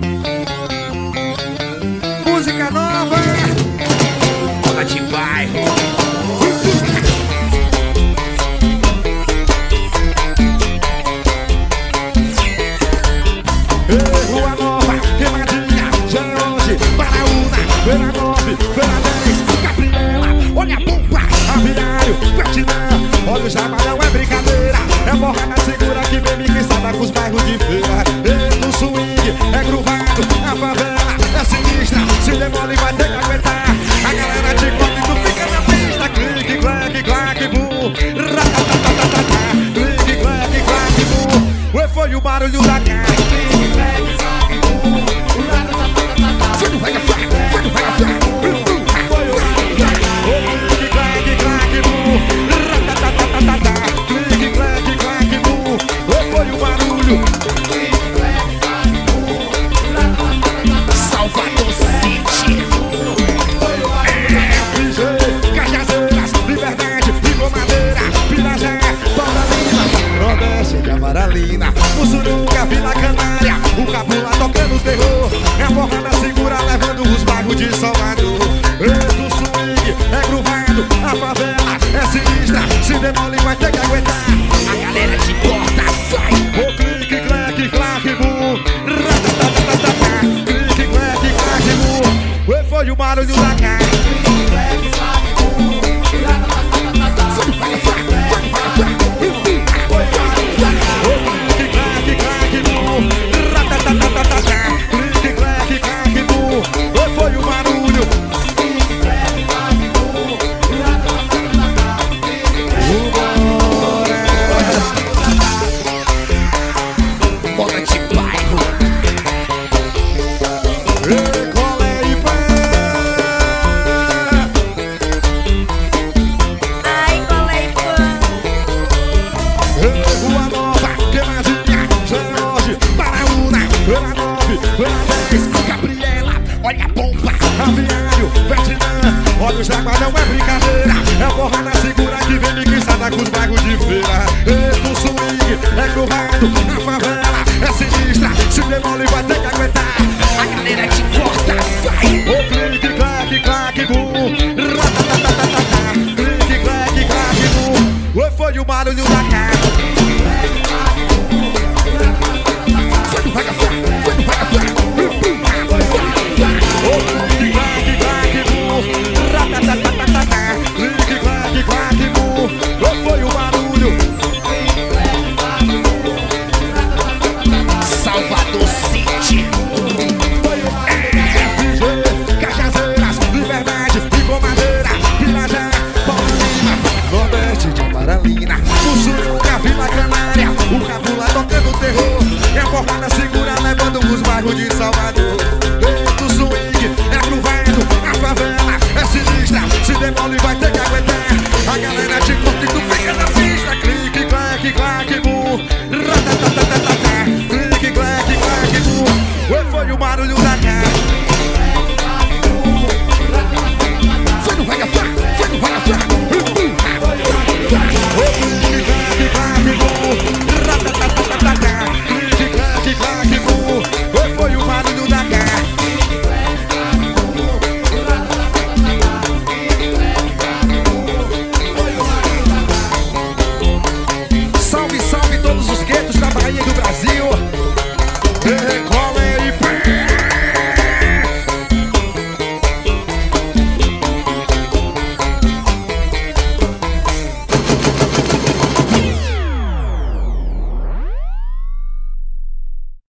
Música nova, Moda de bairro. Rua Nova, queimadinha, já é hoje, Paraúna, Feira 9, Feira 10, Gabriela, olha a bomba, Aviário, Vietnã, olha o Jamalão, é brincadeira, é morrada segura que vem mixada com os bairros de feira. E no swing, é gruvado, a favela é sinistra, se demole vai ter que aguentar. A galera te conta e tu fica na pista, clique, clac, clac, boom, ratatatatata, clique, clac, clac, boom. E foi o barulho da cara. Salvador City. Cajazeiras, Liberdade, Rio Madeira, Pirajá, Paulina, Nordeste de Amaralina, Mussuruca, Vila Canária, o Cabula tocando terror. É a porrada segura levando os bairros de Salvador. Do swing, é gruvado, a favela é sinistra, se demole vai ter que aguentar. A galera te corta, vai. O clique, clac, clac, boom, ratatatatata, clique, clac, clac, boom. E foi o barulho da cara. Foi o barulho. Moda de bairro. Colei Ai, colei pão. Rua Nova, queimadinha, George, Paraúna, Feira 9, Feira 10, Gabriela, olha a bomba. Aviário, Vietnã, olha o Jaguar, não é brincadeira. É a porrada segura que vem mixada com os bairros de feira. Do swing, é gruvado, a favela é sinistra, se demole vai ter que aguentar. A galera te corta, vai. O clique, clac, clac, boom, ratatatatata, clique, clac, clac, boom. E foi o barulho da cara. Foi no vai-vai, foi no vai-vai. O clique, clac, clac, boom, ratatatatata, clique, clac, clac, boom. E foi o barulho. Salvador City. Cajazeiras, Liberdade, Rio Madeira, Pirajá, Paulina, Nordeste de Amaralina, Mussuruca, Vila Canária, o Cabula tocando terror. É a porrada segura levando os bairros de Salvador. Do swing, é gruvado, a favela é sinistra, se demole vai ter que aguentar. A galera te corta e tu fica na pista. Clique, clac, clac, boom, ratatatatata, clique, clac, clac, boom. E foi o barulho da cara. Foi no vai-vai, foi no vai-vai. O clique, clac, clac, boom, ratatatatata, clique, clac, clac, boom. E foi o barulho da cara. Salve, salve todos os guetos da Bahia e do Brasil.